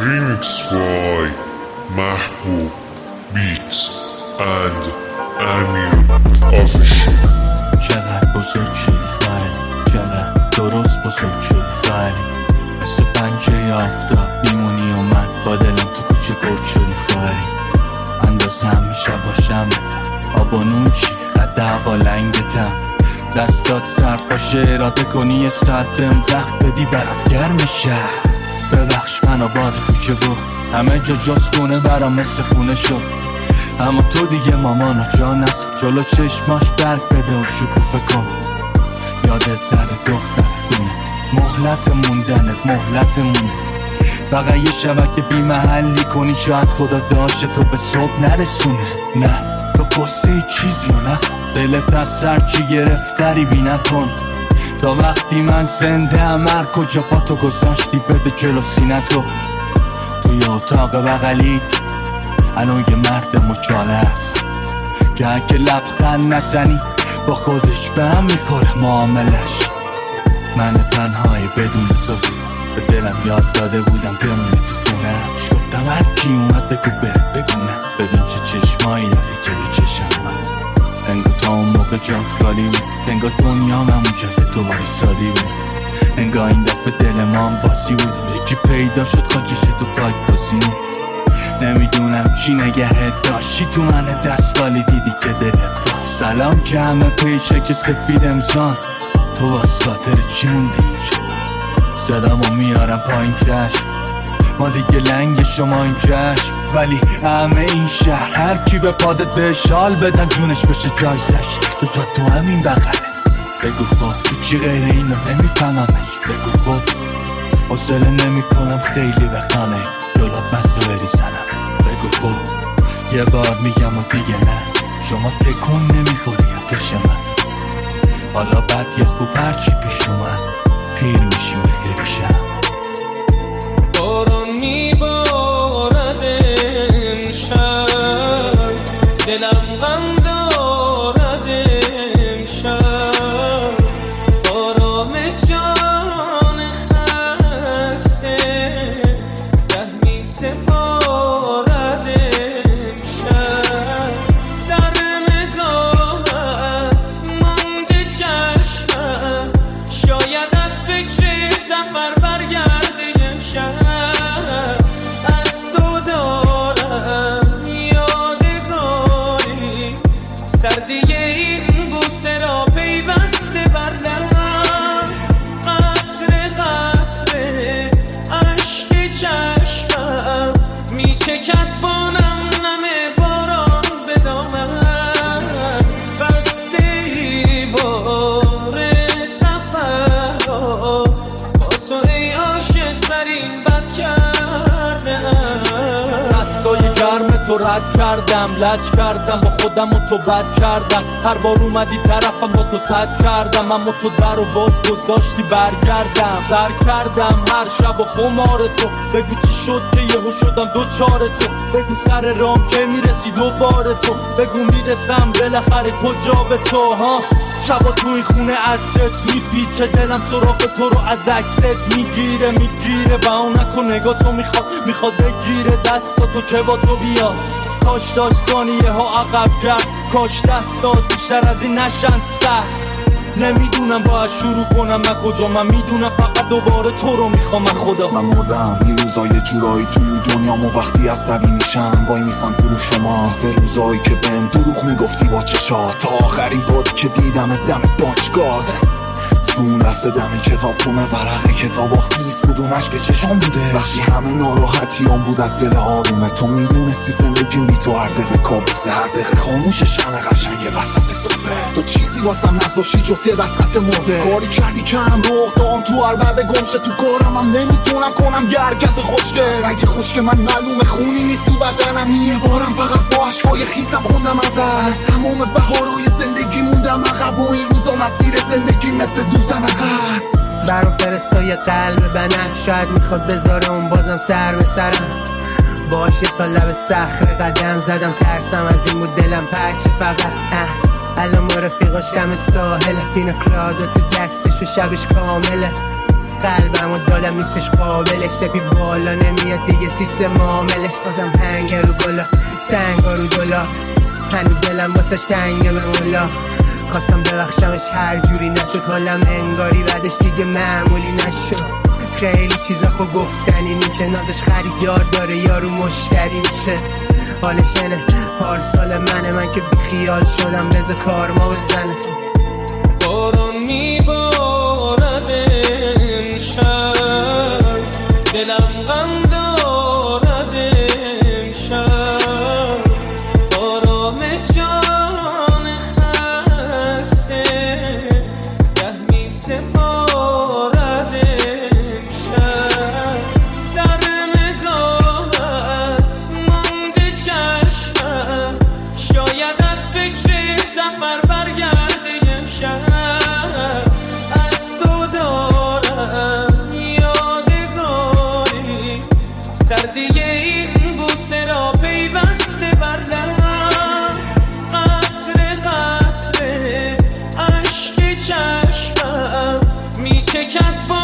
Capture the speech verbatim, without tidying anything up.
Remix by Mahbub Beats and Amir Official. چقدر بزرگ شدی خیلی، چقدر درست بزرگ شدی خیلی، مثل پنجه آفتاب میمونی و من با دلم تو کوچه گرد شدی خیلی. اندازه همیشه باشم آب و نون چی قد هوا لنگتم، دستات سرد باشه اراده کنی یه ساعت بهم وقت بدی برات گرم شهر. ببخش منو باد کوچه بود، همه جا جز خونه برام مثل خونه شد، اما تو دیگه مامانو جا نسا، جلو چشماش برگ بده و شکوفه کن. یادت نره دختر خونه، مهلت موندنت مهلت مونه، فقط یه شبکه بی محلی کنی شاید خدا داشته تو به صبح نرسونه. نه تو قصه چیزی و نخوا، دلت از سر چی گرفتری بی نکن، تا وقتی من زنده هم هر کجا پا تو گذاشتی بده جلو سینتو. توی اتاق بغلیت الان یه مرد مچاله هست که اگه لبخند نزنی با خودش به هم میخوره معاملش. من تنهای بدون تو به دلم یاد داده بودم بمونه تو خونهش، گفتم هر کی اومد بگو بره بگو نه، ببین چه چشمایی داری که به چشم من، انگا تا اون موقع جات خالی بود، انگا دنیام همونجا که تو وایسادی بود، انگا این دفعه دل ما هم باسی بود و یکی پیدا شد خاکش تو خاک بازیم. نمیدونم چی نگهت داشتی تو من دستگالی دیدی که دلت خواست، سلام که همه پیچه که سفید امزان، تو واس خاطر چی موندی اینجا؟ صدامو میارم پایین چشم، ما دیگه لنگ شما این چشم، ولی همه این شهر هر کی به پادت به شال بدن جونش بشه جایزش، تو جا تو همین بغله. بگو خب چی غیر اینو نمیفهممش، بگو خب حوصله نمی کنم خیلی بخانه جلات مزه بری زنم، بگو خب یه بار میگم و دیگه نه، شما تکون نمیخوری پیش من، حالا بد یا خوب هرچی پیش اومد پیر میشیم بخیر شم. باران میبارد امشب، دلم غم دارد امشب، بارام جان خسته ده می سپارد امشب، در نگاهت مانده چشمم، شاید از فکر سفر برگرده امشب، از تو دارم یادگاری، سردی این بوسه را پیوسته بر لبم، قطره قطره اشک چشمم میچکد بانم نم باران به دامم، بسته ای بار سفر را با تو ای عاشق ترین بد کردم، دستای گرم تو رد کردم، لج کردم با خودم و تو بد کردم، هر بار اومدی طرفم با تو صد کردم، اما تو در و باز گذاشتی برگردم، سر کردم هر شب و خمار تو، بگو چی شد که یهو شدم دو چار تو، بگو سر رام که میرسی دوباره تو، بگو میرسم بالاخره کجا به تو ها، شبا تو این خونه عطرت میپیچه، دلم سراغ تو رو از عکست میگیره میگیره، و اون تو نگاه تو میخواد میخواد بگیره دستا تو که با تو بیاد، کاش داشت ثانیه ها عقب کرد، کاش دستات بیشتر از این نشن سر، نمیدونم باید شروع کنم من کجا، من میدونم فقط دوباره تو رو میخوام من خدا. من مردم این روزای جورایی توی دنیامو، وقتی عصبی میشم وای میسم تو رو شما، سه روزایی که بهم دروغ میگفتی با چشات، تا آخرین باری که دیدم دم دانشگاه، تو اون لحظه دم کتاب خونه ورقه کتاب آخیز بود و نشک چشام بوده، وقتی همه ناراحتیام بود از دل آرومه، تو میدونستی زندگیم بی تو هر دقیقه کابوسه، هر دقیقه خاموش شمع قشنگ وسط سفره، تو چیزی واسم نذاشتی جز یه دست خط مرده، کاری کردی که هم رخ دام تو هر بعد گمشه، تو کارم هم نمیتونم کنم یه حرکت خوشگل، سنگ خشک من معلومه خونی نیست تو بدنم، یه بارم فقط با عشقای خیسم خوندم ازت، از تمام بهارای زندگی موندم عقب، و این روزا مسیر زندگی مثل سوزن عقص، برام فرستای قلب بنفش، شاید میخواد بذاره اون بازم سر به سرم، باش یه سال لب صخره قدم زدم، ترسم از این بود دلم پرچه فقط الان ما رفیقاش دم ساحل، پینا کلادا تو دستش و شبش کامله، قلبمو دادم نیستش قابلش، سپی بالا نمیاد دیگه سیستم عاملش. بازم هنگ رو گلا سنگ رو دلا، هنو دلم واسش تنگه به مولا. خواستم ببخشمش هر جوری نشد، حالم انگاری بعدش دیگه معمولی نشد. خیلی چیزا خو گفتنی نی که نازش خریدار داره یارو مشتری میشه. حالش اینه پارسال منه من که بیخیال شدم، بذار کار ما بزنه. باران میبارد امشب، دلم غم دارد امشب، آرام جان خسته ده می سپارد امشب. در نگاهت مانده چشمم، شاید از فکر سفر برگرده امشب. از تو دارم یادگاری، سردی این بوسه را پیوسته بر لب، قطره قطره اشک چشمم میچکد با